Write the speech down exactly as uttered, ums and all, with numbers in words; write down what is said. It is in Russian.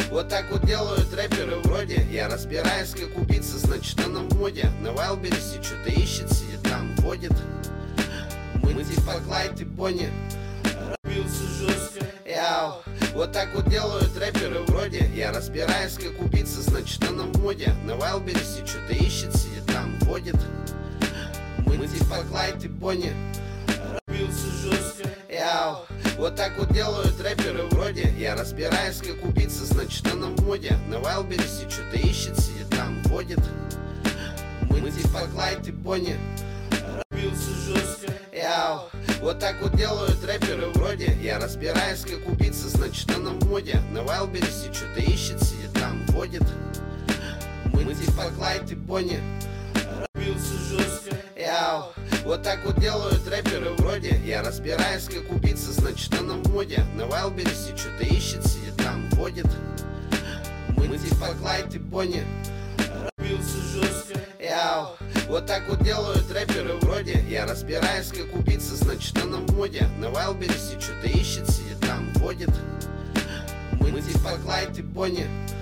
Вот так вот делают рэперы вроде. Я разбираюсь как убийца, значит она в моде. На Вайлдберрисе что-то ищет, сидит там, водит. Мы типа Клайд и Бонни. Бился жестко. Яу. Вот так вот делают рэперы вроде. Я разбираюсь как убийца, значит она в моде. На Вайлдберрисе что-то ищет, сидит там, водит. Мы типа Клайд и Бонни. Бился жестко. Яу. Вот так вот делают рэперы вроде. Я разбираюсь как убийца, значит она в моде. На Вайлдберрисе что-то ищет, сидит там, водит. Мы типа Клайд и Бонни. Бился жестко. Яу. Вот так вот делают рэперы вроде. Я разбираюсь как убийца, значит она в моде. На Вайлдберрисе что-то ищет, сидит там, водит. Мы типа Клайд и Бонни. Бился жестко. Яу. Вот так вот делают рэперы вроде. Я разбираюсь как убийца, значит она в моде. На Вайлдберрисе что-то ищет, сидит там, водит. Мы типа Клайд и Бонни. Бился жестко. Яу. Вот так вот делают рэперы вроде. Я разбираюсь как убийца, значит она в моде. На Вайлдберрисе что-то ищет, сидит там, водит. Мы типа Клайд и Бонни.